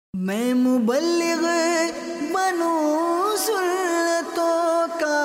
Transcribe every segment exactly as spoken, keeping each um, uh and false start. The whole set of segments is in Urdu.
میں مبلغ بنوں سنتوں کا،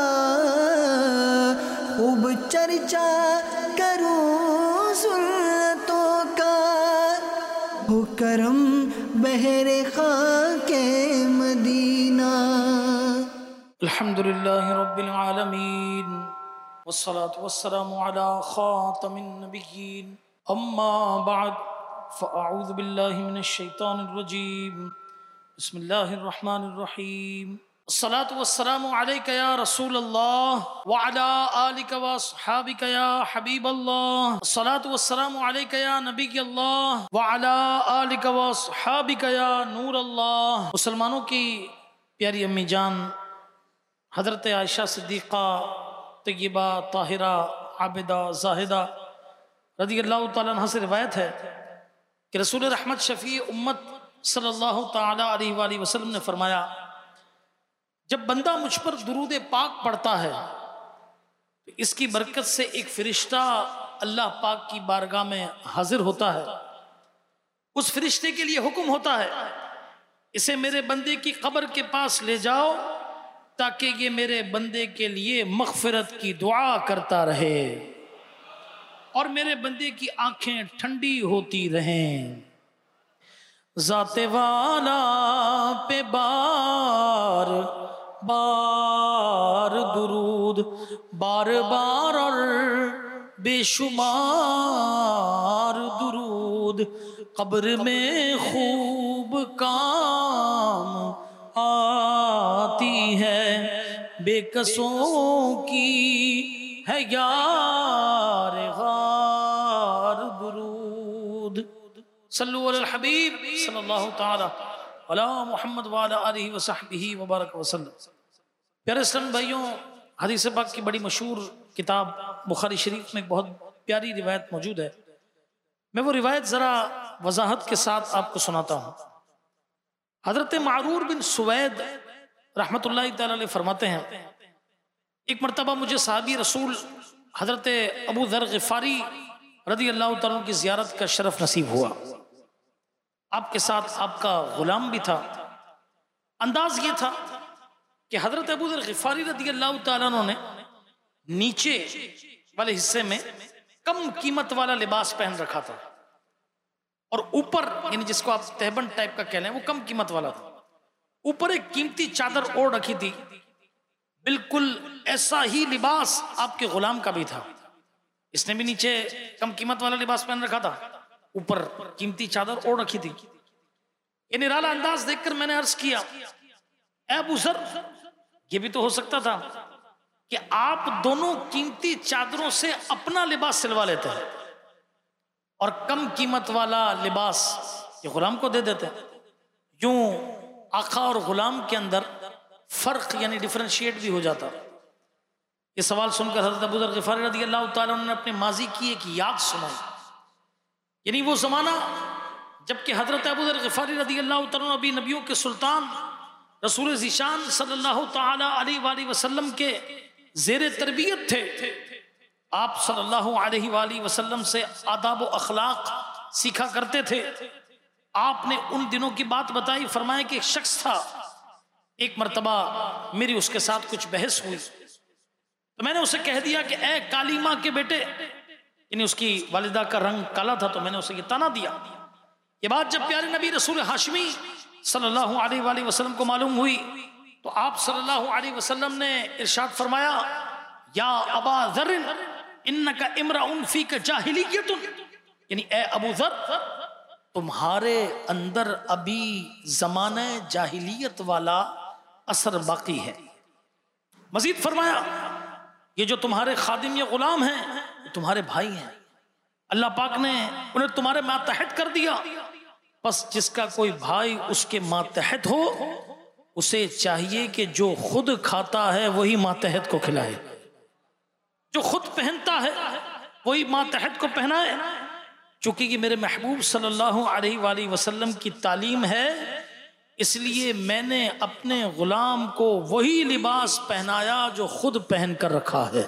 خوب چرچا کروں سنتوں کا، ہو کرم بہر خاک مدینہ۔ الحمدللہ رب العالمین والصلاة والسلام علی خاتم النبیین، اما بعد فاعوذ باللہ من الشیطان الرجیم، بسم اللہ الرحمن الرحیم۔ الصلاة والسلام علیک یا رسول اللہ وعلی آلک واصحابک یا حبیب اللہ۔ الصلاة والسلام علیک یا نبی اللہ وعلی آلک واصحابک یا نور اللہ۔ مسلمانوں کی پیاری امی جان حضرت عائشہ صدیقہ طیبہ طاہرہ عابدہ زاہدہ رضی اللہ تعالیٰ عنہ سے روایت ہے کہ رسول رحمت شفیع امت صلی اللہ تعالیٰ علیہ وآلہ وسلم نے فرمایا، جب بندہ مجھ پر درود پاک پڑھتا ہے تو اس کی برکت سے ایک فرشتہ اللہ پاک کی بارگاہ میں حاضر ہوتا ہے۔ اس فرشتے کے لیے حکم ہوتا ہے، اسے میرے بندے کی قبر کے پاس لے جاؤ تاکہ یہ میرے بندے کے لیے مغفرت کی دعا کرتا رہے اور میرے بندے کی آنکھیں ٹھنڈی ہوتی رہیں۔ ذات والا پہ بار بار درود، بار بار اور بے شمار درود، قبر میں خوب کام آتی ہے، بے کسوں کی ہے یار غار درود۔ صلو علی الحبیب صلی اللہ تعالی علی محمد وعلی آلہ وصحبہ وبارک وسلم۔ پیارے اسلام بھائیوں، حدیث پاک کی بڑی مشہور کتاب بخاری شریف میں ایک بہت پیاری روایت موجود ہے۔ میں وہ روایت ذرا وضاحت کے ساتھ آپ کو سناتا ہوں۔ حضرت معرور بن سوید رحمت اللہ تعالی علیہ فرماتے ہیں، ایک مرتبہ مجھے صحابی رسول حضرت ابو ذر غفاری رضی اللہ تعالیٰ کی زیارت کا شرف نصیب ہوا۔ آپ کے ساتھ آپ کا غلام بھی تھا۔ انداز یہ تھا کہ حضرت ابو ذر غفاری رضی اللہ تعالیٰ نے نیچے والے حصے میں کم قیمت والا لباس پہن رکھا تھا اور اوپر، یعنی جس کو آپ تہبند ٹائپ کا کہہ لیں، وہ کم قیمت والا تھا، اوپر ایک قیمتی چادر اوڑھ رکھی تھی۔ بالکل ایسا ہی لباس آپ کے غلام کا بھی تھا، اس نے بھی نیچے کم قیمت والا لباس پہن رکھا تھا، اوپر قیمتی چادر اوڑھ رکھی تھی۔ یہ نرالا انداز دیکھ کر میں نے عرض کیا، اے ابو ذر، یہ بھی تو ہو سکتا تھا کہ آپ دونوں قیمتی چادروں سے اپنا لباس سلوا لیتے ہیں اور کم قیمت والا لباس یہ غلام کو دے دیتے ہیں۔ یوں آقا اور غلام کے اندر فرق یعنی ڈیفرنشیٹ بھی ہو جاتا۔ یہ سوال سن کر حضرت ابو ذر غفاری رضی اللہ تعالیٰ عنہ نے اپنے ماضی کی ایک یاد سنائی، یعنی وہ زمانہ جبکہ حضرت ابو ذر غفاری رضی اللہ تعالیٰ عنہ ابھی نبیوں کے سلطان رسول ذیشان صلی اللہ تعالیٰ علیہ وآلہ وسلم کے زیر تربیت تھے۔ آپ صلی اللہ علیہ وآلہ وسلم سے آداب و اخلاق سیکھا کرتے تھے۔ آپ نے ان دنوں کی بات بتائی، فرمایا کہ ایک شخص تھا، ایک مرتبہ میری اس کے ساتھ کچھ بحث ہوئی تو میں نے اسے کہہ دیا کہ اے کالی ماں کے بیٹے، یعنی اس کی والدہ کا رنگ کالا تھا، تو میں نے اسے یہ طعنہ دیا۔ یہ بات جب پیارے نبی رسول ہاشمی صلی اللہ علیہ وآلہ وسلم کو معلوم ہوئی تو آپ صلی اللہ علیہ وسلم نے ارشاد فرمایا، یا ابا ذر انکا امرؤ فیک جاہلیت، یعنی اے ابو ذر، تمہارے اندر ابھی زمانہ جاہلیت والا اثر باقی ہے۔ مزید فرمایا، یہ جو تمہارے خادم یا غلام ہیں یہ تمہارے بھائی ہیں، اللہ پاک نے انہیں تمہارے ماتحت کر دیا، پس جس کا کوئی بھائی اس کے ماتحت ہو اسے چاہیے کہ جو خود کھاتا ہے وہی ماتحت کو کھلائے، جو خود پہنتا ہے وہی ماتحت کو پہنائے۔ چونکہ یہ میرے محبوب صلی اللہ علیہ وآلہ وسلم کی تعلیم ہے، اس لیے میں نے اپنے غلام کو وہی لباس پہنایا جو خود پہن کر رکھا ہے۔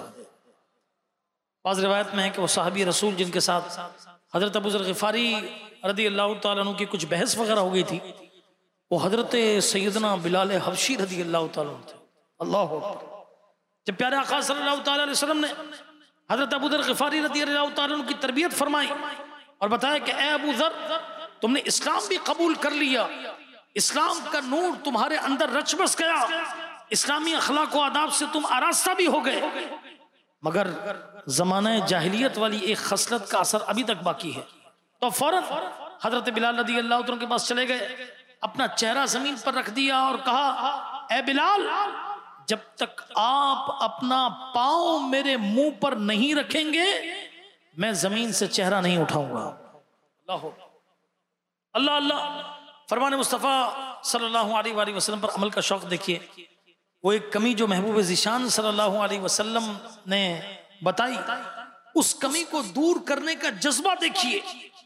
بعض روایت میں ہے کہ وہ صحابی رسول جن کے ساتھ حضرت ابو ذر غفاری رضی اللہ تعالیٰ عنہ کی کچھ بحث وغیرہ ہو گئی تھی، وہ حضرت سیدنا بلال حبشی رضی اللہ تعالیٰ عنہ تھے. اللہ اکبر. جب پیارے آقا صلی اللہ تعالیٰ علیہ وسلم نے حضرت ابو ذر غفاری رضی اللہ تعالیٰ عنہ کی تربیت فرمائی اور بتایا کہ اے ابو ذر تم نے اسلام بھی قبول کر لیا، اسلام کا نور تمہارے اندر رچ بس گیا، اسلامی اخلاق و آداب سے تم آراستہ بھی ہو گئے، مگر زمانہ جاہلیت والی ایک خصلت کا اثر ابھی تک باقی ہے. تو فوراً حضرت بلال رضی اللہ عنہ کے پاس چلے گئے، اپنا چہرہ زمین پر رکھ دیا اور کہا اے بلال جب تک آپ اپنا پاؤں میرے منہ پر نہیں رکھیں گے میں زمین سے چہرہ نہیں اٹھاؤں گا. اللہ اللہ اللہ. فرمان مصطفیٰ صلی اللہ علیہ وآلہ وسلم پر عمل کا شوق دیکھیے. وہ ایک کمی جو محبوب ذیشان صلی اللہ علیہ وسلم نے بتائی، اس کمی کو دور کرنے کا جذبہ دیکھیے،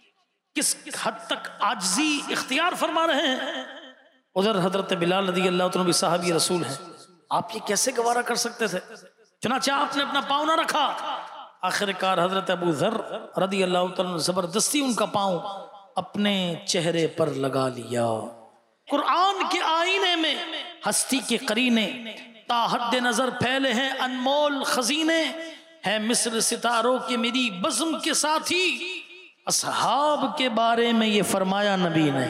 کس حد تک عاجزی اختیار فرما رہے ہیں. ادھر حضرت بلال رضی اللہ عنہ بھی صحابی رسول ہیں، آپ یہ کیسے گوارا کر سکتے تھے؟ چنانچہ آپ نے اپنا پاؤں نہ رکھا. آخر کار حضرت ابو ذر رضی اللہ عنہ زبردستی ان کا پاؤں اپنے چہرے پر لگا لیا. قرآن کے آئینے میں ہستی کے قرینے تا حد نظر پھیلے ہیں انمول خزینے، ہے مثل ستاروں کے میری بزم کے ساتھی. اصحاب کے بارے میں یہ فرمایا نبی نے،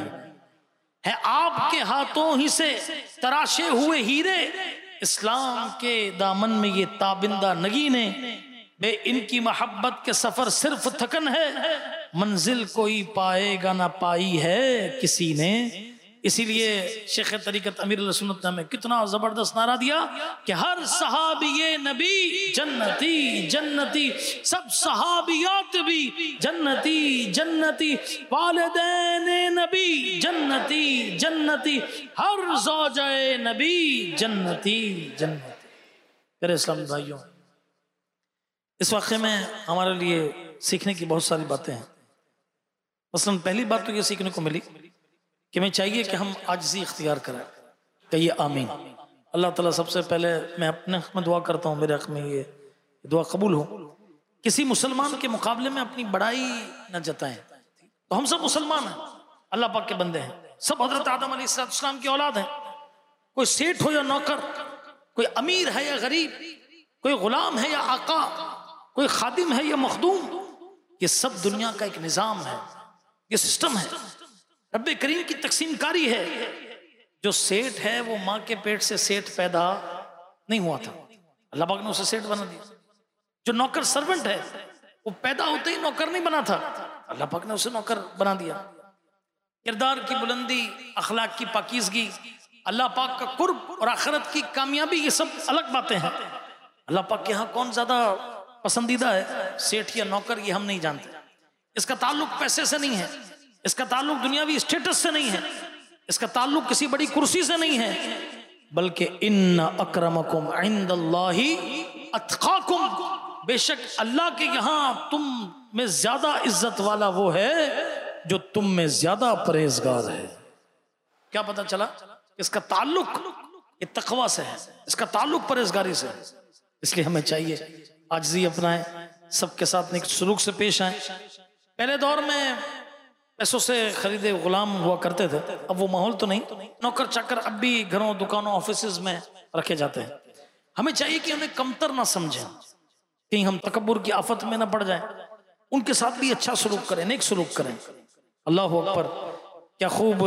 ہے آپ کے ہاتھوں ہی سے تراشے ہوئے ہیرے، اسلام کے دامن میں یہ تابندہ نگینے، بے ان کی محبت کے سفر صرف تھکن ہے، منزل کوئی پائے گا نہ پائی ہے کسی نے. اسی لیے شیخ طریقت امیر السنت نے ہمیں کتنا زبردست نعرہ دیا کہ ہر صحابی نبی جنتی جنتی، سب صحابیات بھی جنتی جنتی، والدین نبی جنتی جنتی، ہر زوجہ نبی جنتی جنتی. میرے اسلام بھائیوں، اس واقعے میں ہمارے لیے سیکھنے کی بہت ساری باتیں ہیں. مثلا پہلی بات تو یہ سیکھنے کو ملی کہ میں چاہیے کہ ہم عاجزی اختیار کریں. کہیے آمین. اللہ تعالیٰ سب سے پہلے میں اپنے حق میں دعا کرتا ہوں، میرے حق میں یہ دعا قبول ہو. کسی مسلمان کے مقابلے میں اپنی بڑائی نہ جتائیں. تو ہم سب مسلمان ہیں، اللہ پاک کے بندے ہیں، سب حضرت آدم علیہ السلام کی اولاد ہیں. کوئی سیٹ ہو یا نوکر، کوئی امیر ہے یا غریب، کوئی غلام ہے یا آقا، کوئی خادم ہے یا مخدوم، یہ سب دنیا کا ایک نظام ہے، یہ سسٹم ہے، رب کریم کی تقسیم کاری ہے. جو سیٹ ہے وہ ماں کے پیٹ سے سیٹ پیدا نہیں ہوا تھا، اللہ پاک نے اسے سیٹ بنا دیا. جو نوکر سرونٹ ہے وہ پیدا ہوتے ہی نوکر نہیں بنا تھا، اللہ پاک نے اسے نوکر بنا دیا. کردار کی بلندی، اخلاق کی پاکیزگی، اللہ پاک کا قرب اور آخرت کی کامیابی، یہ سب الگ باتیں ہیں. اللہ پاک کے ہاں کون زیادہ پسندیدہ ہے، سیٹ یا نوکر، یہ ہم نہیں جانتے. اس کا تعلق پیسے سے نہیں ہے، اس کا تعلق دنیاوی اسٹیٹس سے نہیں ہے، اس کا تعلق کسی بڑی کرسی سے نہیں ہے، بلکہ ان اکرمکم عند اللہ اتقاکم، بے شک اللہ کے یہاں تم میں زیادہ عزت والا وہ ہے جو تم میں زیادہ پرہیزگار ہے. کیا پتہ چلا؟ اس کا تعلق یہ تقوی سے ہے، اس کا تعلق پرہیزگاری سے ہے. اس لیے ہمیں چاہیے عاجزی اپنائیں، سب کے ساتھ نیک سلوک سے پیش آئیں. پہلے دور میں پیسوں سے خریدے غلام ہوا کرتے تھے، اب وہ ماحول تو نہیں. نوکر چاکر اب بھی گھروں، دکانوں، آفیسز میں رکھے جاتے ہیں. ہمیں چاہیے کہ انہیں کمتر نہ سمجھیں، کہیں ہم تکبر کی آفت میں نہ پڑ جائیں. ان کے ساتھ بھی اچھا سلوک کریں، نیک سلوک کریں. اللہ اکبر. کیا خوب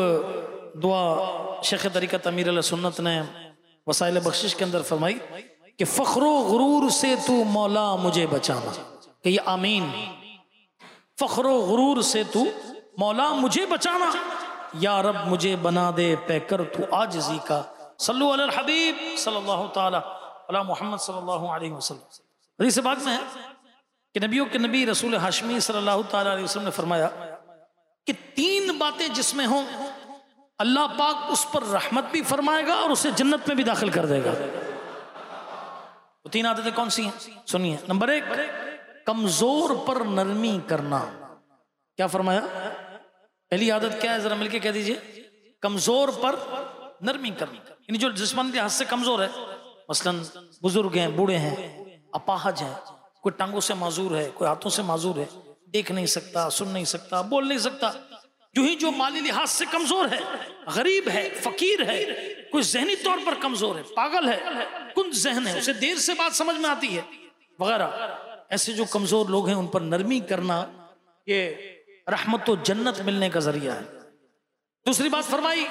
دعا شیخ طریقت امیر علیہ سنت نے وسائل بخشش کے اندر فرمائی کہ فخر و غرور سے تو مولا مجھے بچانا. کہ یہ آمین. فخر و غرور سے تو مولا مجھے بچانا، یا رب مجھے بنا دے پیکر تو عاجزی کا. صلو علی الحبیب صلی اللہ تعالی علی محمد صلی اللہ علیہ وسلم. حدیث پاک میں ہے کہ نبیوں کے نبی رسول ہاشمی صلی اللہ تعالی علیہ وسلم نے فرمایا کہ تین باتیں جس میں ہوں اللہ پاک اس پر رحمت بھی فرمائے گا اور اسے جنت میں بھی داخل کر دے گا. وہ تین عادتیں کون سی ہیں؟ سنیے. نمبر ایک، کمزور پر نرمی کرنا. کیا فرمایا؟ پہلی عادت کیا ہے؟ ذرا مل کے کہہ دیجئے. کمزور پر نرمی کرنا. یعنی جو جسمانی لحاظ سے کمزور ہے، مثلا بزرگ ہیں، بوڑھے ہیں، اپاہج ہیں، کوئی ٹانگوں سے معذور ہے، کوئی ہاتھوں سے معذور ہے، دیکھ نہیں سکتا، سن نہیں سکتا، بول نہیں سکتا، جو ہی جو مالی لحاظ سے کمزور ہے، غریب ہے، فقیر ہے، کوئی ذہنی طور پر کمزور ہے، پاگل ہے، کند ذہن ہے، اسے دیر سے بات سمجھ میں آتی ہے وغیرہ، ایسے جو کمزور لوگ ہیں ان پر نرمی کرنا یہ رحمت و جنت ملنے کا ذریعہ ہے۔ دوسری بات فرمائی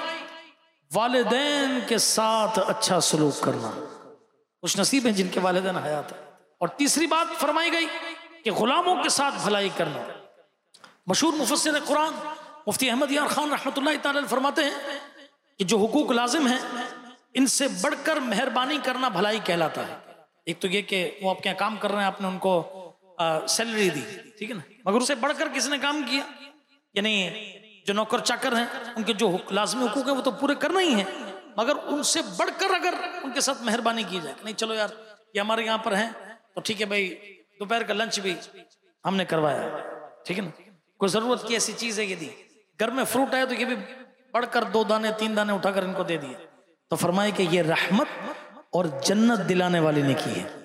والدین کے ساتھ اچھا سلوک کرنا، خوش نصیب ہیں جن کے والدین حیات ہیں۔ اور تیسری بات فرمائی گئی کہ غلاموں کے ساتھ بھلائی کرنا۔ مشہور مفسر قرآن مفتی احمد یار خان رحمۃ اللہ تعالی فرماتے ہیں کہ جو حقوق لازم ہیں ان سے بڑھ کر مہربانی کرنا بھلائی کہلاتا ہے۔ ایک تو یہ کہ وہ آپ کے یہاں کام کر رہے ہیں، آپ نے ان کو سیلری دی، ٹھیک ہے نا، مگر اس سے بڑھ کر کس نے کام کیا، یعنی جو نوکر چاکر ہیں ان کے جو لازمی حقوق ہیں وہ تو پورے کرنا ہی ہیں، مگر ان سے بڑھ کر اگر ان کے ساتھ مہربانی کی جائے کہ نہیں چلو یار یہ ہمارے یہاں پر ہیں تو ٹھیک ہے بھائی، دوپہر کا لنچ بھی ہم نے کروایا، ٹھیک ہے نا، کوئی ضرورت کی ایسی چیز ہے یہ دی، گھر میں فروٹ ہے تو یہ بھی بڑھ کر دو دانے تین دانے اٹھا کر ان کو دے دیے، تو فرمائے کہ یہ رحمت اور جنت دلانے والی نیکی ہے۔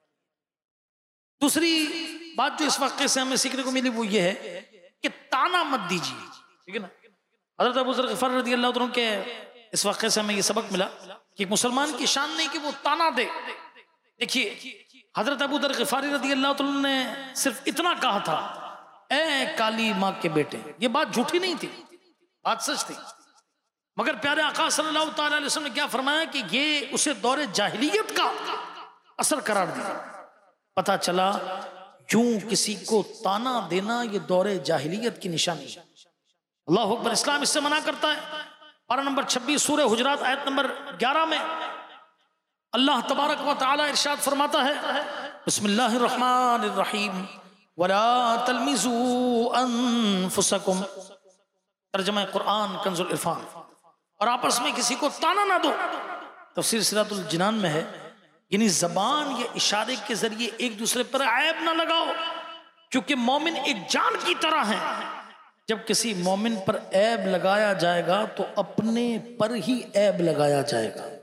دوسری بات جو اس واقعے سے ہمیں سیکھنے کو ملی وہ یہ ہے کہ تانا مت دیجیے، ٹھیک ہے نا۔ حضرت ابو ذر غفاری رضی اللہ عنہ کے اس واقعے سے ہمیں یہ سبق ملا کہ ایک مسلمان کی شان نہیں کہ وہ تانا دے۔ دیکھیے حضرت ابو ذر غفاری رضی اللہ عنہ نے صرف اتنا کہا تھا، اے کالی ماں کے بیٹے، یہ بات جھوٹی نہیں تھی، بات سچ تھی، مگر پیارے آقا صلی اللہ تعالی علیہ وسلم نے کیا فرمایا کہ یہ اسے دور جاہلیت کا اثر قرار دیا۔ پتا چلا یوں کسی کو تانا دینا یہ دور جاہلیت کی نشانی ہے۔ اللہ اکبر، اسلام اس سے منع کرتا ہے۔ پارہ نمبر چھبیس سورہ حجرات آیت نمبر گیارہ میں اللہ تبارک و تعالی ارشاد فرماتا ہے، بسم اللہ الرحمن الرحیم وَلَا تَلْمِزُوا أَنفُسَكُمْ، ترجمہ قرآن کنز العرفان، اور آپس میں کسی کو تانا نہ دو۔ تفسیر صراط الجنان میں ہے یعنی زبان یا اشارے کے ذریعے ایک دوسرے پر عیب نہ لگاؤ، کیونکہ مومن ایک جان کی طرح ہے، جب کسی مومن پر عیب لگایا جائے گا تو اپنے پر ہی عیب لگایا جائے گا۔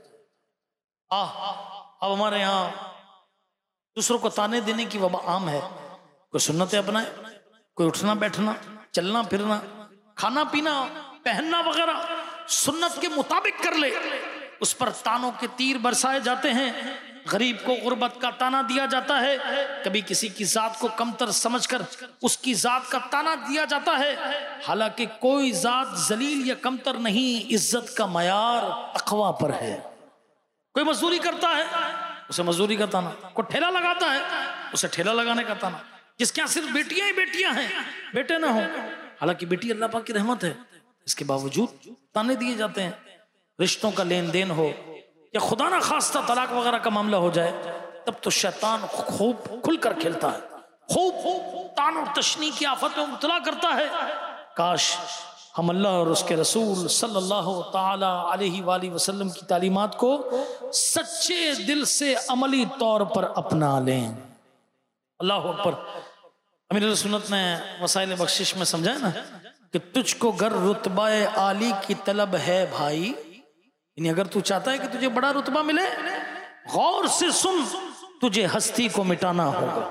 آہ اب ہمارے یہاں دوسروں کو تانے دینے کی وبا عام ہے، کوئی سنتیں اپنائے، کوئی اٹھنا بیٹھنا، چلنا پھرنا، کھانا پینا، پہننا وغیرہ سنت کے مطابق کر لے، اس پر تانوں کے تیر برسائے جاتے ہیں، غریب کو غربت کا تانا دیا جاتا ہے، کبھی کسی کی ذات کو کمتر سمجھ کر اس کی ذات کا تانا دیا جاتا ہے، حالانکہ کوئی ذات ذلیل یا کمتر نہیں، عزت کا معیار تقویٰ پر ہے۔ کوئی مزدوری کرتا ہے اسے مزدوری کا تانا، کوئی ٹھیلا لگاتا ہے اسے ٹھیلا لگانے کا تانا، جس کے یہاں صرف بیٹیاں ہی بیٹیاں ہیں، بیٹے نہ ہوں، حالانکہ بیٹی اللہ پاک کی رحمت ہے، اس کے باوجود تانے دیے جاتے ہیں۔ رشتوں کا لین دین ہو یا خدا نہ خواستہ طلاق وغیرہ کا معاملہ ہو جائے، تب تو شیطان خوب کھل کر کھیلتا ہے، خوب تان اور تشنیع کی آفت میں مبتلا کرتا ہے۔ کاش ہم اللہ اور اس کے رسول صلی اللہ تعالی علیہ وآلہ وسلم کی تعلیمات کو سچے دل سے عملی طور پر اپنا لیں۔ اللہ اکبر۔ امیر علیہ سنت نے وسائل بخشش میں سمجھا ہے نا کہ تجھ کو گر رتبہ عالی کی طلب ہے بھائی، یعنی اگر تو چاہتا ہے کہ تجھے بڑا رتبہ ملے، غور سے سن، تجھے ہستی کو مٹانا ہوگا۔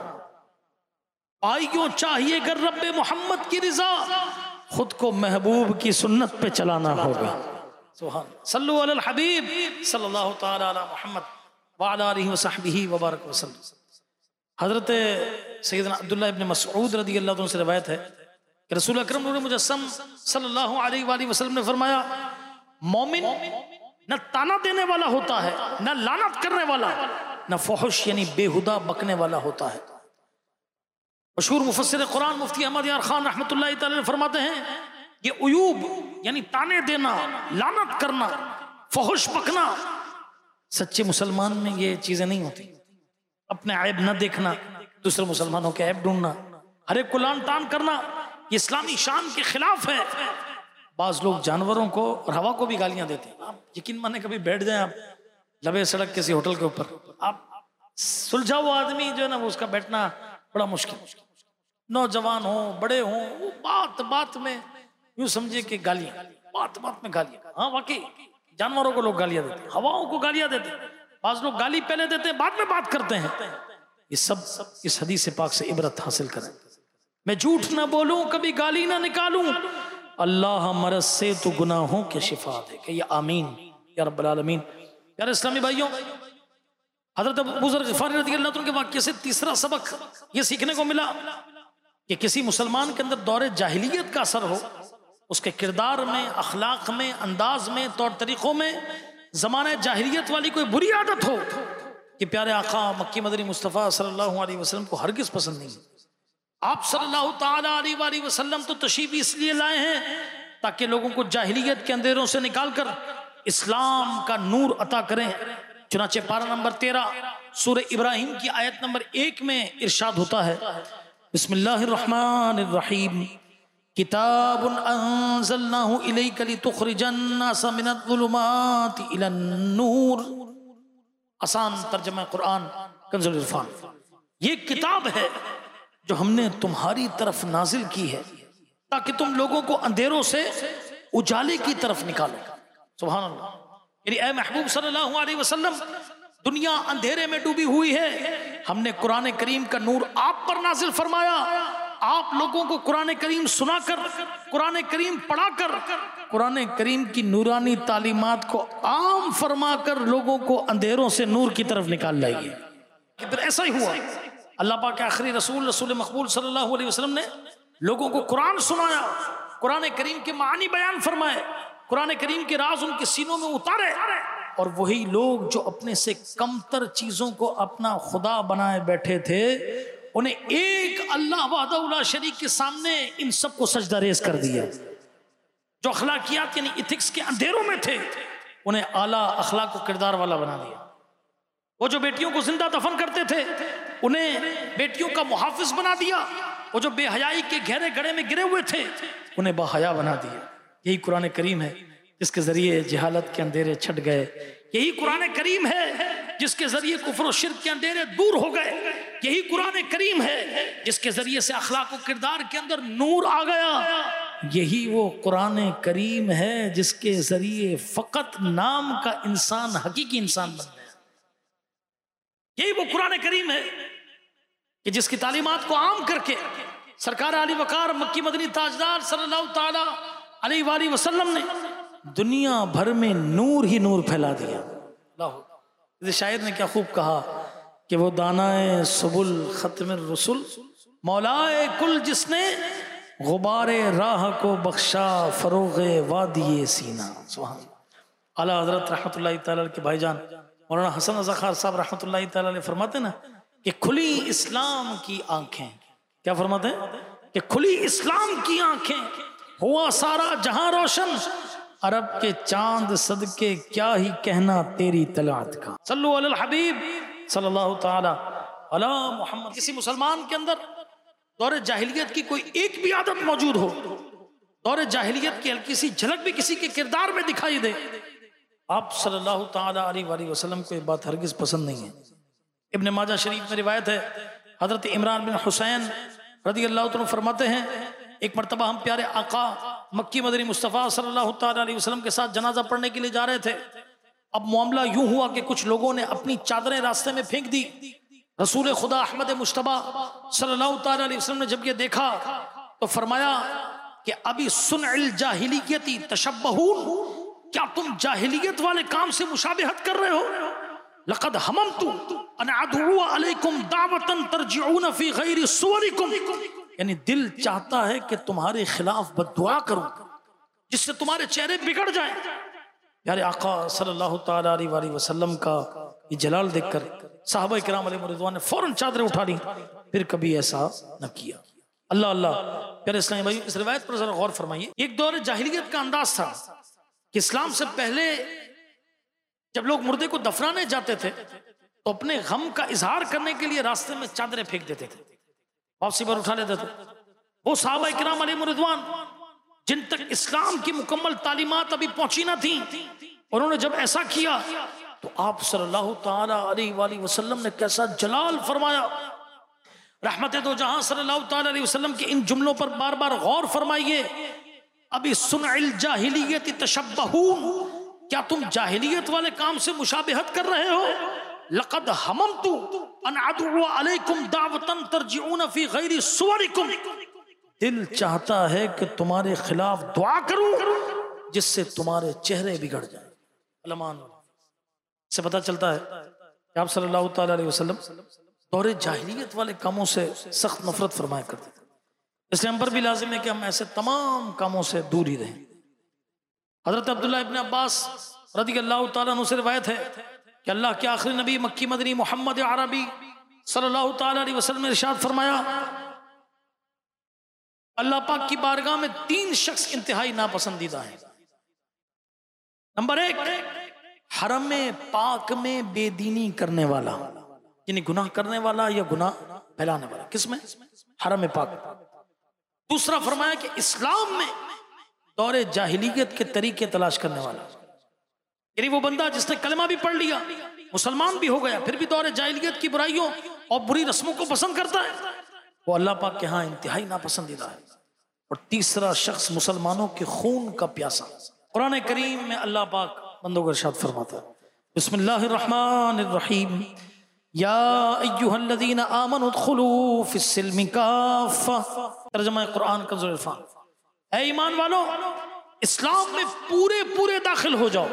آئیوں چاہیے گر رب محمد کی رضا، خود کو محبوب کی سنت پہ چلانا ہوگا۔ سبحان صلو علی الحبیب صلی اللہ تعالی علی محمد وعلی آلہ وصحبہ وبارک وسلم۔ حضرت سیدنا عبداللہ ابن مسعود رضی اللہ عنہ سے روایت ہے کہ رسول اکرم نور مجسم صلی اللہ علیہ وآلہ وسلم نے فرمایا، مومن نہ تانا دینے والا ہوتا ہے، نہ لعنت کرنے والا، نہ فحش یعنی بےہدہ بکنے والا ہوتا ہے۔ مشہور مفسر قرآن مفتی احمد یار خان رحمۃ اللہ تعالی فرماتے ہیں یہ عیوب یعنی تانے دینا، لعنت کرنا، فحش بکنا، سچے مسلمان میں یہ چیزیں نہیں ہوتی۔ اپنے عیب نہ دیکھنا، دوسرے مسلمانوں کے عیب ڈھونڈنا، ہر ایک کو لان تان کرنا، یہ اسلامی شان کے خلاف ہے۔ بعض لوگ جانوروں کو اور ہوا کو بھی گالیاں دیتے ہیں۔ آپ یقین مانے کبھی بیٹھ جائیں آپ لبے سڑک کسی ہوٹل کے اوپر، آپ سلجھا ہوا آدمی جو ہے نا وہ اس کا بیٹھنا بڑا مشکل، نوجوان ہوں بڑے ہوں، وہ بات بات میں یوں سمجھے کہ گالیاں، بات بات میں گالیاں۔ ہاں واقعی جانوروں کو لوگ گالیاں دیتے ہیں، ہواؤں کو گالیاں دیتے ہیں، بعض لوگ گالی پہلے دیتے ہیں بعد میں بات کرتے ہیں۔ یہ سب اس حدیث پاک سے عبرت حاصل کریں۔ میں جھوٹ نہ بولوں کبھی گالی نہ نکالوں، اللہ مرض سے تو گناہوں کے شفا دے. کہ یہ آمین یا رب العالمین. یار اسلامی بھائیوں، حضرت ابو ذر غفاری رضی اللہ عنہ کے واقعے سے تیسرا سبق یہ سیکھنے کو ملا کہ کسی مسلمان کے اندر دور جاہلیت کا اثر ہو، اس کے کردار میں، اخلاق میں، انداز میں، طور طریقوں میں زمانہ جاہلیت والی کوئی بری عادت ہو، کہ پیارے آقا مکی مدنی مصطفیٰ صلی اللہ علیہ وسلم کو ہرگز پسند نہیں. آپ صلی اللہ تعالیٰ علیہ وآلہ وسلم تو تشریف اس لیے لائے ہیں تاکہ لوگوں کو جاہلیت کے اندھیروں سے نکال کر اسلام کا نور عطا کریں. چنانچہ پارہ نمبر تیرہ سورہ ابراہیم کی آیت نمبر ایک میں ارشاد ہوتا ہے، بسم اللہ الرحمن الرحیم، کتاب انزلناہ الیک لتخرج الناس من الظلمات الی النور. آسان ترجمہ قرآن کنز العرفان. یہ کتاب ہے جو ہم نے تمہاری طرف نازل کی ہے تاکہ تم لوگوں کو اندھیروں سے اجالے کی طرف نکالو. سبحان اللہ. یعنی اے محبوب صلی اللہ علیہ وسلم، دنیا اندھیرے میں ڈوبی ہوئی ہے، ہم نے قرآن کریم کا نور آپ پر نازل فرمایا. آپ لوگوں کو قرآن کریم سنا کر، قرآن کریم پڑھا کر، قرآن کریم کی نورانی تعلیمات کو عام فرما کر لوگوں کو اندھیروں سے نور کی طرف نکال لائیے. پھر ایسا ہی ہوا. اللہ پاک کے آخری رسول رسول مقبول صلی اللہ علیہ وسلم نے لوگوں کو قرآن سنایا، قرآن کریم کے معانی بیان فرمائے، قرآن کریم کے راز ان کے سینوں میں اتارے. اور وہی لوگ جو اپنے سے کمتر چیزوں کو اپنا خدا بنائے بیٹھے تھے، انہیں ایک اللہ وحدہ لا شریک کے سامنے ان سب کو سجدہ ریز کر دیا. جو اخلاقیات یعنی ایتھکس کے اندھیروں میں تھے، انہیں اعلیٰ اخلاق و کردار والا بنا دیا. وہ جو بیٹیوں کو زندہ دفن کرتے تھے، انہیں بیٹیوں کا محافظ بنا دیا. وہ جو بے حیائی کے گہرے گڑھے میں گرے ہوئے تھے، انہیں باحیا بنا دیا. یہی قرآن کریم ہے جس کے ذریعے جہالت کے اندھیرے چھٹ گئے. یہی قرآن کریم ہے جس کے ذریعے کفر و شرک کے اندھیرے دور ہو گئے. یہی قرآن کریم ہے جس کے ذریعے سے اخلاق و کردار کے اندر نور آ گیا. یہی وہ قرآن کریم ہے جس کے ذریعے فقط نام کا انسان حقیقی انسان بن گیا. یہی وہ قرآن کریم ہے کہ جس کی تعلیمات کو عام کر کے سرکار علی وقار مکی مدنی تاجدار صلی اللہ تعالی علیہ وآلہ وسلم نے دنیا بھر میں نور ہی نور پھیلا دیا. اللہ شاعر نے کیا خوب کہا کہ وہ دانائے سبل ختم الرسل، مولائے کل جس نے غبار راہ کو بخشا فروغ وادی سینہ. سبحان اللہ. اعلیٰ حضرت رحمت اللہ تعالی کے بھائی جان مولانا حسن رضا خان صاحب رحمت اللہ تعالی علیہ فرماتے نا کہ کھلی اسلام کی آنکھیں، کیا فرماتے ہیں کہ کھلی اسلام کی آنکھیں، ہوا سارا جہاں روشن، عرب کے چاند صدقے کیا ہی کہنا تیری طلعت کا. صلو علی الحبیب صلی اللہ تعالی علی محمد. کسی مسلمان کے اندر دور جاہلیت کی کوئی ایک بھی عادت موجود ہو، دور جاہلیت کی ہلکی سی جھلک بھی کسی کے کردار میں دکھائی دے، آپ صلی اللہ تعالی علیہ وآلہ وسلم کو یہ بات ہرگز پسند نہیں ہے. ابن ماجہ شریف میں روایت ہے، حضرت عمران بن حسین رضی اللہ عنہ فرماتے ہیں، ایک مرتبہ ہم پیارے آقا مکی مدنی مصطفیٰ صلی اللہ تعالی علیہ وسلم کے ساتھ جنازہ پڑھنے کے لیے جا رہے تھے. اب معاملہ یوں ہوا کہ کچھ لوگوں نے اپنی چادریں راستے میں پھینک دی. رسول خدا احمد مجتبیٰ صلی اللہ تعالی علیہ وسلم نے جب یہ دیکھا تو فرمایا کہ ابھی صنع الجاہلیتی تشبہون، کیا تم جاہلیت والے کام سے مشابہت کر رہے ہو؟ لقد ہممت ان ادعو علیکم دعوتا ترجعون فی غیر صورکم، یعنی دل چاہتا ہے کہ تمہارے خلاف بد دعا کروں جس سے تمہارے چہرے بگڑ جائیں. پیارے آقا صلی اللہ تعالی علیہ وآلہ وسلم کا یہ جلال دیکھ کر صحابہ کرام علیہ رضوان نے فوراً چادریں اٹھا لی، پھر کبھی ایسا نہ کیا. اللہ اللہ. پیارے اسلامی بھائی، اس روایت پر ذرا غور فرمائیے. ایک دور جاہلیت کا انداز تھا کہ اسلام سے پہلے جب لوگ مردے کو دفنانے جاتے تھے تو اپنے غم کا اظہار کرنے کے لیے راستے میں چادریں پھینک دیتے تھے، واپسی پر اٹھا لیتے تھے. وہ صحابہ کرام علیہ رضوان جن تک اسلام کی مکمل تعلیمات ابھی پہنچی نہ تھیں، انہوں نے جب ایسا کیا تو آپ صلی اللہ تعالی علیہ وآلہ وسلم نے کیسا جلال فرمایا. رحمت دو جہاں صلی اللہ تعالی علیہ وسلم کے ان جملوں پر بار بار غور فرمائیے. ابھی صنع الجاہلیت تشبہون، کیا تم جاہلیت والے کام سے مشابہت کر رہے ہو؟ لقد ہممت ان ادعو علیکم دعوتا ترجعون فی غیر صورکم، دل چاہتا ہے کہ تمہارے خلاف دعا کروں جس سے تمہارے چہرے بگڑ جائیں. علمان سے پتہ چلتا ہے کہ آپ صلی اللہ تعالی علیہ وسلم دور جاہلیت والے کاموں سے سخت نفرت فرمایا کرتے تھے. اس لیے ہم پر بھی لازم ہے کہ ہم ایسے تمام کاموں سے دور ہی رہیں. حضرت عبداللہ ابن عباس رضی اللہ تعالیٰ عنہ سے روایت ہے کہ اللہ کے آخری نبی مکی مدنی محمد عربی صلی اللہ تعالیٰ علیہ وسلم نے ارشاد فرمایا اللہ پاک کی بارگاہ میں تین شخص انتہائی ناپسندیدہ ہیں. نمبر ایک، حرم پاک میں بے دینی کرنے والا، یعنی گناہ کرنے والا یا گناہ پھیلانے والا. کس میں؟ حرم پاک. دوسرا فرمایا کہ اسلام میں دور جاہلیت کے طریقے تلاش کرنے والا، یعنی وہ بندہ جس نے کلمہ بھی پڑھ لیا، مسلمان بھی ہو گیا، پھر بھی دور جاہلیت کی برائیوں اور بری رسموں کو پسند کرتا ہے، وہ اللہ پاک کے ہاں انتہائی ناپسندیدہ ہے. اور تیسرا شخص مسلمانوں کے خون کا پیاسا. قرآن کریم میں اللہ پاک بندوں کو ارشاد فرماتا ہے بسم اللہ الرحمن الرحیم یا ایہا الذین آمنوا ادخلوا فی السلم کافہ. ترجمہ قرآن کنز العرفان، اے ایمان والو اسلام میں پورے پورے داخل ہو جاؤ.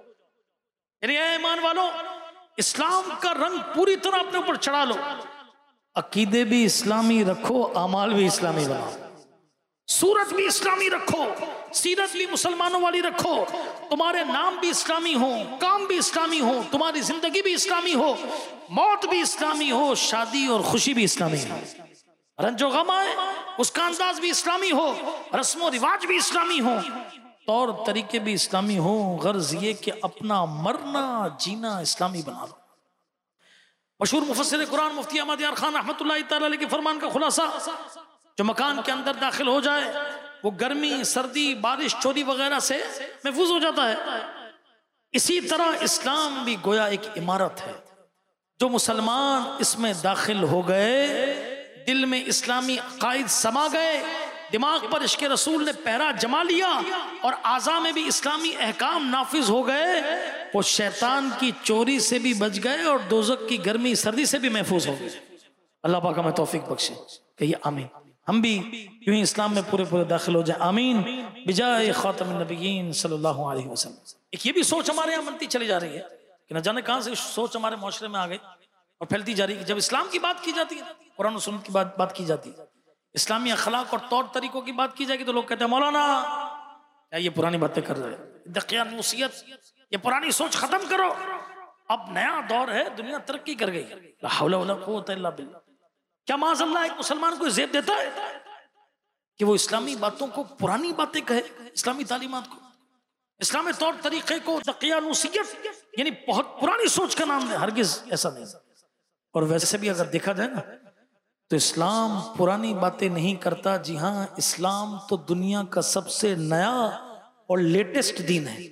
یعنی اے ایمان والو اسلام کا رنگ پوری طرح اپنے اوپر چڑھا لو، عقیدے بھی اسلامی رکھو، اعمال بھی اسلامی بناؤ، صورت بھی اسلامی رکھو، سیرت بھی مسلمانوں والی رکھو، تمہارے نام بھی اسلامی ہو، کام بھی اسلامی ہو، تمہاری زندگی بھی اسلامی ہو، موت بھی اسلامی ہو، شادی اور خوشی بھی اسلامی ہو، رنج و غم آئے اس کا انداز بھی اسلامی ہو، رسم و رواج بھی اسلامی ہو، طور طریقے بھی اسلامی ہو. غرض یہ کہ اپنا مرنا جینا اسلامی بنا لو. مشہور مفسر قرآن مفتی احمد یار خان رحمۃ اللہ تعالی علیہ کے فرمان کا خلاصہ، جو مکان کے اندر داخل ہو جائے وہ گرمی، سردی، بارش، چوری وغیرہ سے محفوظ ہو جاتا ہے. اسی طرح اسلام بھی گویا ایک عمارت ہے، جو مسلمان اس میں داخل ہو گئے، دل میں اسلامی عقائد سما گئے، دماغ پر عشق رسول نے پہرا جما لیا اور اعضاء میں بھی اسلامی احکام نافذ ہو گئے، وہ شیطان کی چوری سے بھی بچ گئے اور دوزخ کی گرمی سردی سے بھی محفوظ ہو گئے. اللہ پاک ہمیں توفیق بخشے. کہیے آمین. ہم بھی یوں ہی اسلام میں پورے پورے داخل ہو جائیں. آمین بجائے خاتم النبیین صلی اللہ علیہ وسلم. ایک یہ بھی سوچ ہمارے یہاں بنتی چلی جا رہی ہے کہ نہ جانے کہاں سے سوچ ہمارے معاشرے میں آ گئی اور پھیلتی جا رہی ہے کہ جب اسلام کی بات کی جاتی ہے، قرآن و سنت کی بات بات کی جاتی ہے، اسلامی اخلاق اور طور طریقوں کی بات کی جائے گی تو لوگ کہتے ہیں مولانا کیا یہ پرانی باتیں کر رہے ہیں، دقیانوسیت، یہ پرانی سوچ ختم کرو، اب نیا دور ہے، دنیا ترقی کر گئی. لا حول ولا قوت الا باللہ. کیا معاذ اللہ ایک مسلمان کو زیب دیتا ہے کہ وہ اسلامی باتوں کو پرانی باتیں کہے، اسلامی تعلیمات کو، اسلامی طور طریقے کو دقیانوسیت یعنی بہت پرانی سوچ کا نام دے؟ ہرگز ایسا نہیں. اور ویسے بھی اگر دیکھا جائے نا تو اسلام پرانی باتیں نہیں کرتا. جی ہاں، اسلام تو دنیا کا سب سے نیا اور لیٹسٹ دین ہے.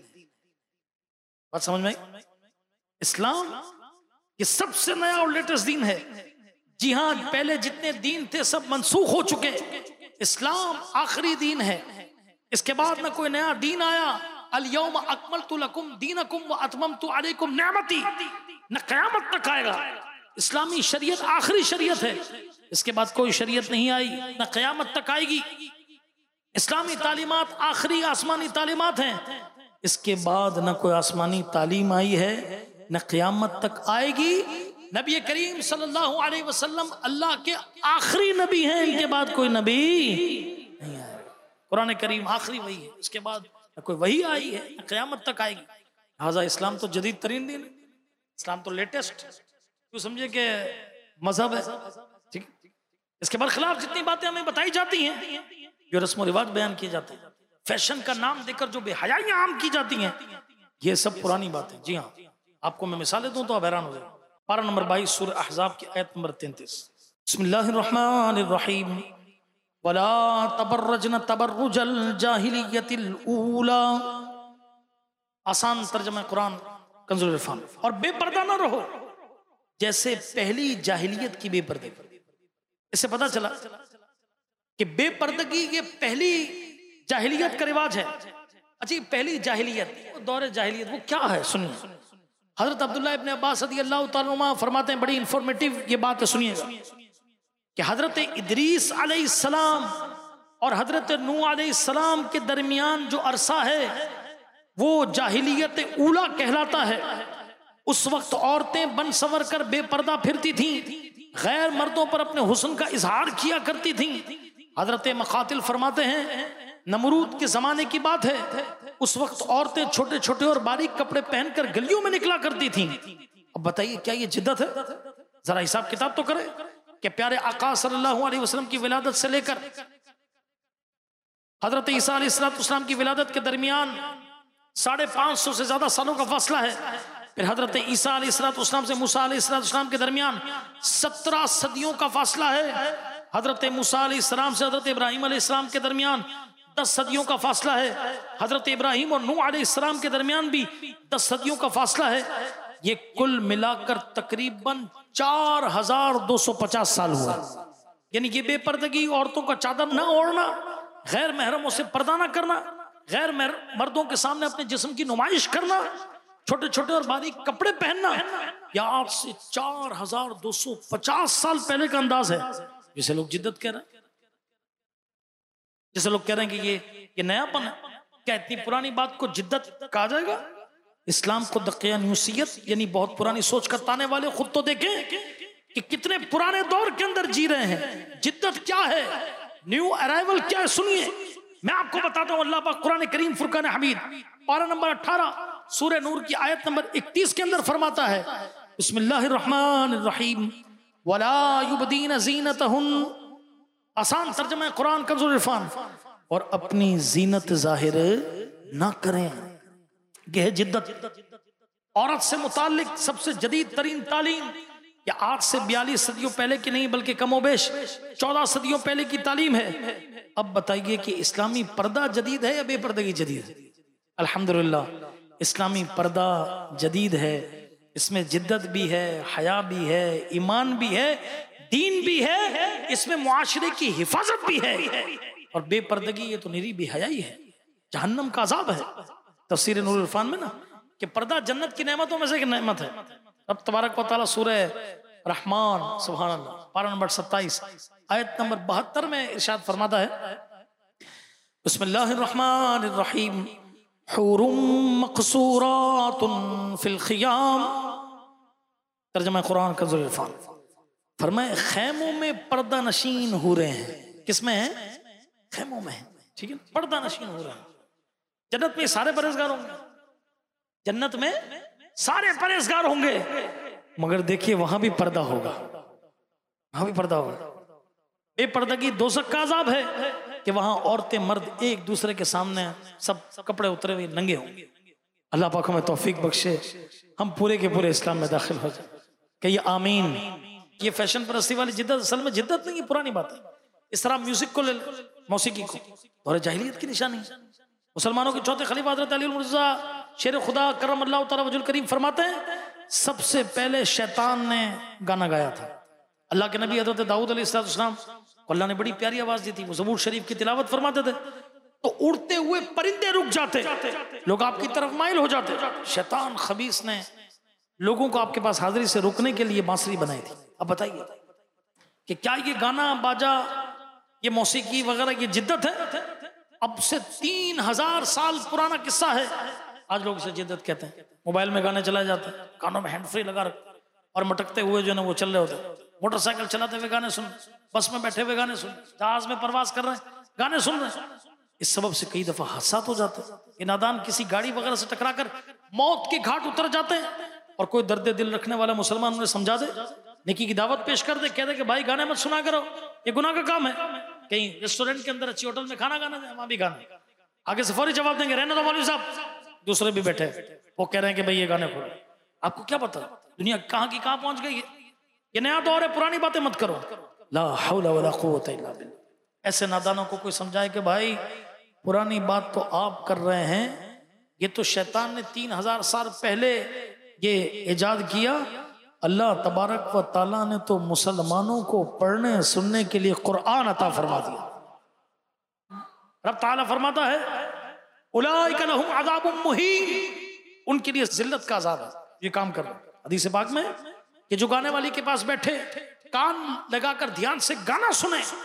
بات سمجھ میں آئی؟ اسلام یہ سب سے نیا اور لیٹسٹ دین ہے. جی ہاں، پہلے جتنے دین تھے سب منسوخ ہو چکے، اسلام آخری دین ہے. اس کے بعد نہ کوئی نیا دین آیا. الیوم اکملت لکم دینکم واتممت علیکم نعمتی، نہ قیامت تک آئے گا. اسلامی شریعت آخری شریعت ہے، اس کے بعد کوئی شریعت نہیں آئی، نہ قیامت تک آئے گی. اسلامی تعلیمات آخری آسمانی تعلیمات ہیں، اس کے بعد نہ کوئی آسمانی تعلیم آئی ہے نہ قیامت تک آئے گی. نبی کریم صلی اللہ علیہ وسلم اللہ کے آخری نبی ہیں، ان کے بعد کوئی نبی نہیں آیا. قرآن کریم آخری وحی ہے، اس کے بعد نہ کوئی وحی آئی ہے نہ قیامت تک آئے گی. لہٰذا اسلام تو جدید ترین دین ہے، اسلام تو لیٹسٹ، تو سمجھے کہ مذہب ہے. ٹھیک، اس کے برخلاف جتنی باتیں ہمیں بتائی جاتی ہیں، جو رسم و رواج بیان کیے جاتے ہیں، فیشن کا نام دے کر جو بے حیائیاں عام کی جاتی ہیں، یہ سب پرانی باتیں. جی ہاں، آپ کو میں مثالیں دوں تو آپ حیران ہو جائیں. پارہ نمبر بائیس سورہ احزاب کی آیت نمبر تینتیس. بسم اللہ الرحمن الرحیم وَلَا تَبَرَّجْنَ تَبَرُّجَ الْجَاهِلِيَّةِ الْأُولَى. آسان ترجمہ قرآن کنز العرفان. اور بے پردہ نہ رہو جیسے پہلی جاہلیت کی بے پردگی. اس سے پتا چلا کہ بے پردگی یہ پہلی جاہلیت کا رواج ہے. اچھی، پہلی جاہلیت، دور جاہلیت وہ کیا ہے؟ سنیے. حضرت عبداللہ ابن عباس رضی اللہ تعالیٰ عنہ فرماتے ہیں، بڑی انفارمیٹیو یہ بات ہے، سنیے گا، کہ حضرت ادریس علیہ السلام اور حضرت نوح علیہ السلام کے درمیان جو عرصہ ہے وہ جاہلیت اولا کہلاتا ہے. اس وقت عورتیں بن سور کر بے پردہ پھرتی تھیں، غیر مردوں پر اپنے حسن کا اظہار کیا کرتی تھیں. حضرت مقاتل فرماتے ہیں نمرود کے زمانے کی بات ہے، اس وقت عورتیں چھوٹے چھوٹے اور باریک کپڑے پہن کر گلیوں میں نکلا کرتی تھیں. اب بتائیے کیا یہ جدت ہے؟ ذرا حساب کتاب تو کرے کہ پیارے آقا صلی اللہ علیہ وسلم کی ولادت سے لے کر حضرت عیسیٰ علیہ السلام کی ولادت کے درمیان ساڑھے پانچ سو سے زیادہ سالوں کا فاصلہ ہے. پھر حضرت عیسیٰ علیہ السلام سے موسیٰ علیہ السلام کے درمیان سترہ صدیوں کا فاصلہ ہے. حضرت موسیٰ علیہ السلام سے حضرت ابراہیم علیہ السلام کے درمیان دس صدیوں کا فاصلہ ہے. حضرت ابراہیم اور نوح علیہ السلام کے درمیان بھی دس صدیوں کا فاصلہ ہے. یہ کل ملا کر تقریباً چار ہزار دو سو پچاس سال ہوا. یعنی یہ بے پردگی، عورتوں کا چادر نہ اوڑھنا، غیر محرموں سے پردہ نہ کرنا، غیر مردوں کے سامنے اپنے جسم کی نمائش کرنا، چھوٹے چھوٹے اور باریک کپڑے پہننا، یہ آج سے چار ہزار دو سو پچاس سال پہلے کا انداز ہے جسے لوگ جدت کہہ رہے ہیں، جسے لوگ کہہ رہے ہیں کہ یہ یہ نیا پن ہے. کیا اتنی پرانی بات کو جدت کہا جائے گا؟ اسلام کو دقیانوسیت یعنی بہت پرانی سوچ کا تانے والے خود تو دیکھیں کہ کتنے پرانے دور کے اندر جی رہے ہیں. جدت کیا ہے؟ نیو ارائیول کیا ہے؟ سنیے میں آپ کو بتاتا ہوں. اللہ پاک قرآن کریم فرقان حمید پارہ نمبر اٹھارہ سورہ نور کی آیت نمبر اکتیس کے اندر فرماتا ہے بسم اللہ الرحمن الرحیم وَلَا يُبْدِينَ زِينَتَهُنْ. آسان ترجمہ ہے قرآن کنز العرفان. اور اپنی زینت ظاہر نہ کریں. یہ ہے جدت. عورت سے متعلق سب سے جدید ترین تعلیم یہ آج سے بیالیس صدیوں پہلے کی نہیں بلکہ کم و بیش چودہ صدیوں پہلے کی تعلیم ہے. اب بتائیے کہ اسلامی پردہ جدید ہے یا بے پردگی جدید ہے؟ الحمدللہ اسلامی پردہ جدید ہے. اس میں جدت بھی ہے، حیا بھی ہے، ایمان بھی ہے، دین بھی ہے، اس میں معاشرے کی حفاظت بھی ہے. اور بے پردگی یہ تو نری بے حیائی ہے، جہنم کا عذاب ہے. تفسیر نور العرفان میں نا کہ پردہ جنت کی نعمتوں میں سے ایک نعمت ہے. رب تبارک و تعالیٰ سورہ رحمان سبحان اللہ پارہ نمبر ستائیس آیت نمبر بہتر میں ارشاد فرماتا ہے بسم اللہ الرحمن الرحیم حور مقصورات فی الخیام. ترجمہ قرآن کنز العرفان فرمائے خیموں میں پردہ نشین ہو رہے ہیں. کس میں ہیں؟ خیموں میں ہیں. ٹھیک ہے، پردہ نشین ہو رہے ہیں. جنت میں سارے پرہیزگار ہوں گے، جنت میں سارے پرہیزگار ہوں گے، مگر دیکھیے وہاں بھی پردہ ہوگا، وہاں بھی پردہ ہوگا. بے پردگی دوزخ کا عذاب ہے کہ وہاں عورتیں مرد ایک دوسرے کے سامنے سب کپڑے اترے ہوئے ننگے ہوں گے. اللہ پاک ہمیں توفیق بخشے ہم پورے کے پورے اسلام میں داخل ہو جائیں. کہیے آمین. یہ فیشن پرستی والی جدت اصل میں جدت نہیں، یہ پرانی بات ہے. اس طرح میوزک کو لے لیں، موسیقی کو، دور جاہلیت کی نشانی. مسلمانوں کے چوتھے خلیفہ حضرت علی المرتضیٰ شیر خدا کرم اللہ تعالیٰ وجہ الکریم فرماتے ہیں سب سے پہلے شیطان نے گانا گایا تھا. اللہ کے نبی حضرت داؤد علیہ السلام کو اللہ نے بڑی پیاری آواز دی تھی. وہ زبور شریف کی تلاوت فرماتے تھے تو اڑتے ہوئے پرندے رک جاتے، لوگ آپ کی طرف مائل ہو جاتے. شیطان خبیث نے لوگوں کو آپ کے پاس حاضری سے روکنے کے لیے بانسری بنائی تھی. اب بتائیے کہ کیا یہ گانا باجا، یہ موسیقی وغیرہ یہ جدت ہے؟ اب سے تین ہزار سال پرانا قصہ ہے. آج لوگ اسے جدت کہتے ہیں. موبائل میں گانے چلائے جاتے ہیں، کانوں میں ہینڈ فری لگا رکھ اور مٹکتے ہوئے جو ہے نا وہ چل رہے ہوتے ہیں. موٹر سائیکل چلاتے ہوئے گانے سن، بس میں بیٹھے ہوئے گانے سن، جہاز میں پرواز کر رہے ہیں گانے سن رہے ہیں. اس سبب سے کئی دفعہ حادثات ہو جاتے ہیں. یہ نادان کسی گاڑی وغیرہ سے ٹکرا کر موت کے گھاٹ اتر جاتے ہیں. اور کوئی درد دل رکھنے والا مسلمان انہیں سمجھا دے، نیکی کی دعوت پیش کر دے، کہہ دے کہ بھائی گانے مت سنا کرو، یہ گناہ کا کام ہے. کہیں ریسٹورنٹ کے اندر اچھی ہوٹل میں کھانا گانا ہے، وہاں بھی گانا. آگے سے فوری جواب دیں گے رہنے دو مولوی صاحب. دوسرے بھی بیٹھے وہ کہہ رہے ہیں کہ بھائی یہ گانے کھولو. آپ کو کیا پتا دنیا کہاں کی کہاں پہنچ گئی؟ یہ نیا دور ہے، پرانی باتیں مت کرو. لا حول ولا قوت الا باللہ. ایسے نادانوں کو کوئی سمجھائے کہ بھائی پرانی بات تو آپ کر رہے ہیں، یہ تو شیطان نے تین ہزار سال پہلے یہ ایجاد کیا. اللہ تبارک و تعالیٰ نے تو مسلمانوں کو پڑھنے سننے کے لیے قرآن عطا فرما دیا. رب تعالیٰ فرماتا ہے اولئک لہم عذاب مہین، ان کے لیے ذلت کا عذاب ہے یہ کام کر رہے ہیں. حدیث پاک میں کہ جو گانے والی کے پاس بیٹھے کان لگا کر دھیان سے گانا سنے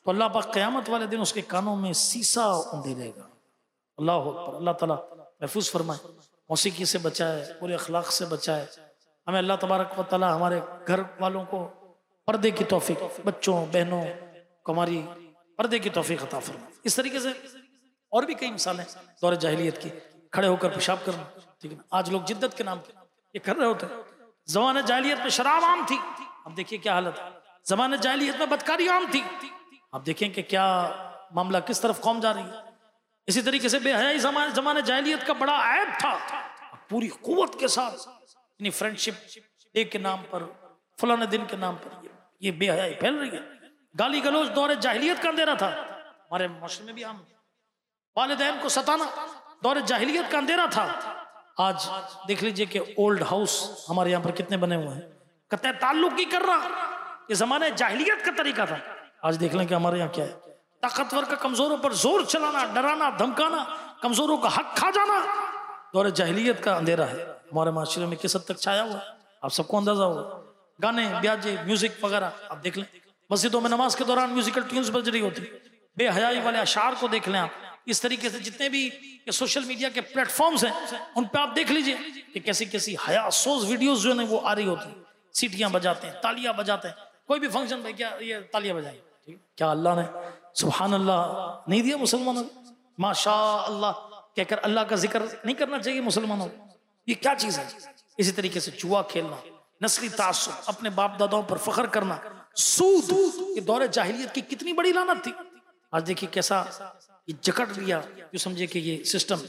تو اللہ پاک قیامت والے دن اس کے کانوں میں سیسا اندھیرے گا. اللہ اکبر. اللہ تعالیٰ محفوظ فرمائے، موسیقی سے بچائے، برے اخلاق سے بچائے. ہمیں اللہ تبارک و تعالیٰ ہمارے گھر والوں کو پردے کی توفیق، بچوں بہنوں کو ہماری پردے کی توفیق عطا فرمائے. اس طریقے سے اور بھی کئی مثالیں دور جاہلیت کی، کھڑے ہو کر پیشاب کرنا، ٹھیک ہے. آج لوگ جدت کے نام پہ یہ کر رہے ہوتے ہیں. زمانہ جاہلیت میں شراب عام تھی، اب دیکھیے کیا حالت ہے. زمانہ جاہلیت میں بدکاری عام تھی، اب دیکھیں کہ کیا معاملہ کس طرف قوم جا رہی ہے. اسی طریقے سے بے حیائی زمانہ زمانہ جاہلیت کا بڑا عیب تھا، پوری قوت کے ساتھ یعنی فرینڈ شپ ڈے کے نام پر، فلاں دن کے نام پر یہ بے حیائی پھیل رہی ہے. گالی گلوچ دور جاہلیت کا اندھیرا تھا ہمارے معاشرے میں بھی عام. والدین کو ستانا دور جاہلیت کا اندھیرا تھا. آج دیکھ لیجئے کہ اولڈ ہاؤس ہمارے یہاں پر کتنے بنے ہوئے ہیں. قطع تعلق کی کرنا یہ زمانہ جاہلیت کا طریقہ تھا. آج دیکھ لیں کہ ہمارے یہاں کیا ہے. طاقتور کا کمزوروں پر زور چلانا، ڈرانا، دھمکانا، کمزوروں کا حق کھا جانا دور جاہلیت کا اندھیرا ہے. ہمارے معاشرے میں کس حد تک چھایا ہوا ہے آپ سب کو اندازہ ہوگا. گانے بیاجے میوزک وغیرہ آپ دیکھ لیں. مسجدوں میں نماز کے دوران میوزیکل ٹیونز بج رہی ہوتی. بے حیائی والے اشعار کو دیکھ لیں آپ. اس طریقے سے جتنے بھی سوشل میڈیا کے پلیٹ فارمز ہیں ان پہ آپ دیکھ لیجئے کہ کیسی کیسی حیا سوز ویڈیوز جو ہیں وہ آ رہی ہوتی. سیٹیاں بجاتے ہیں، تالیاں بجاتے ہیں. کوئی بھی فنکشن بھائی کیا یہ تالیاں بجائیں. کیا اللہ نے سبحان اللہ نہیں دیا مسلمانوں کو؟ ماشاء اللہ کہہ کر اللہ کا ذکر نہیں کرنا چاہیے مسلمانوں کو؟ یہ کیا چیز ہے؟ اسی طریقے سے جوا کھیلنا، نسلی تعصب، اپنے باپ داداؤں پر فخر کرنا، سود، یہ دور جاہلیت کی کتنی بڑی لعنت تھی. آج دیکھیے کیسا یہ جکڑ لیا، جو سمجھے کہ یہ سسٹم.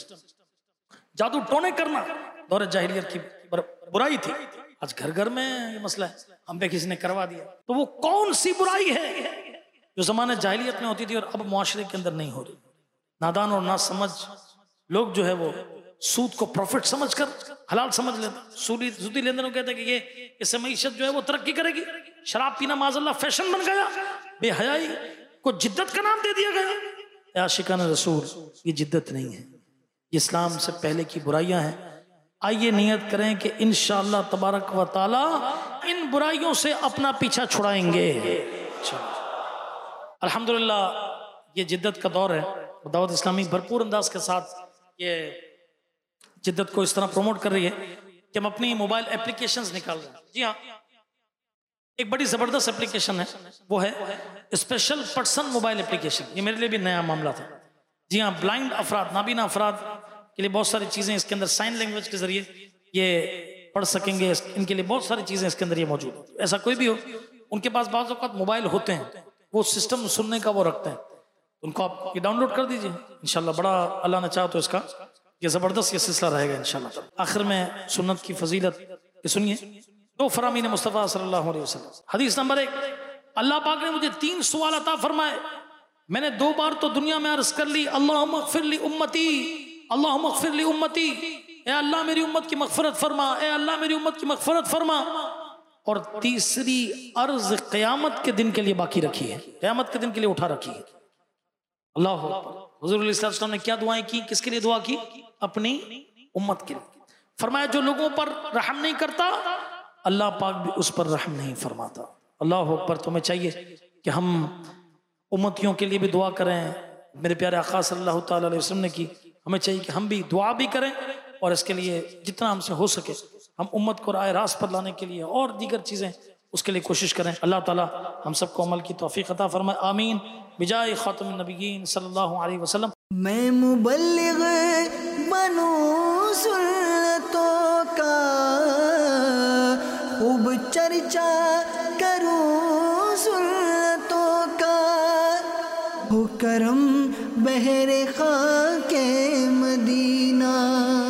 جادو ٹونے کرنا دور جاہلیت کی برائی تھی. آج گھر گھر میں یہ مسئلہ ہے، ہم پہ کسی نے کروا دیا. تو وہ کون سی برائی ہے جو زمانے جاہلیت میں ہوتی تھی اور اب معاشرے کے اندر نہیں ہو رہی؟ نادان اور ناسمجھ لوگ جو ہے وہ سود کو پروفٹ سمجھ کر حلال سمجھ لیتے. سودی سودی لین دینوں کہتے ہیں کہ یہ اس سے معیشت جو ہے وہ ترقی کرے گی. شراب پینا معاذ اللہ فیشن بن گیا. بے حیائی کو جدت کا نام دے دیا گیا. عاشقان رسول یہ جدت نہیں ہے، یہ اسلام سے پہلے کی برائیاں ہیں. آئیے نیت کریں کہ انشاءاللہ تبارک و تعالی ان برائیوں سے اپنا پیچھا چھڑائیں گے. الحمدللہ یہ جدت کا دور ہے. دعوت اسلامی بھرپور انداز کے ساتھ یہ جدت کو اس طرح پروموٹ کر رہی ہے کہ ہم اپنی موبائل اپلیکیشنز نکال رہے ہیں. جی ہاں، ایک بڑی زبردست اپلیکیشن ہے، وہ ہے اسپیشل پرسن موبائل اپلیکیشن. یہ میرے لیے بھی نیا معاملہ تھا. جی ہاں، بلائنڈ افراد، نابینا افراد کے لیے بہت ساری چیزیں اس کے اندر سائن لینگویج کے ذریعے یہ پڑھ سکیں گے. ان کے لیے بہت ساری چیزیں اس کے اندر یہ موجود ہیں. ایسا کوئی بھی ہو ان کے پاس بعض اوقات موبائل ہوتے ہیں، وہ سسٹم سننے کا وہ رکھتے ہیں، ان کو آپ یہ ڈاؤن لوڈ کر دیجئے. انشاءاللہ بڑا اللہ نے چاہا تو اس کا یہ زبردست یہ سلسلہ رہے گا انشاءاللہ. آخر میں سنت کی فضیلت یہ سنیے. دو فرامین مصطفیٰ صلی اللہ علیہ وسلم. حدیث نمبر ایک، اللہ پاک نے مجھے تین سوال عطا فرمائے. میں نے دو بار تو دنیا میں عرض کر لی، اللہم اغفر لی امتی، اللہم اغفر لی امتی، اے اللہ میری امت کی مغفرت فرما، اے اللہ میری امت کی مغفرت فرما. اور تیسری عرض قیامت کے دن کے لیے باقی رکھی ہے، قیامت کے دن کے لیے اٹھا رکھی ہے. اللہ اکبر. حضور علیہ السلام نے کیا دعائیں کی؟ کس کے لیے دعا کی؟ اپنی امت کے لیے. فرمایا جو لوگوں پر رحم نہیں کرتا اللہ پاک بھی اس پر رحم نہیں فرماتا. اللہ اکبر. تو ہمیں چاہیے کہ ہم امتیوں کے لیے بھی دعا کریں. میرے پیارے آقا صلی اللہ تعالی علیہ وسلم نے کی. ہمیں چاہیے کہ ہم بھی دعا بھی کریں اور اس کے لیے جتنا ہم سے ہو سکے ہم امت کو رائے راست پر لانے کے لیے اور دیگر چیزیں اس کے لیے کوشش کریں. اللہ تعالی ہم سب کو عمل کی توفیق عطا فرمائے. آمین بجائے خاتم النبیین صلی اللہ علیہ وسلم. میں مبلغ بنوں سنتوں کا خوب چرچا کروں سنتوں کا، ہو کرم بہر خاک مدینہ.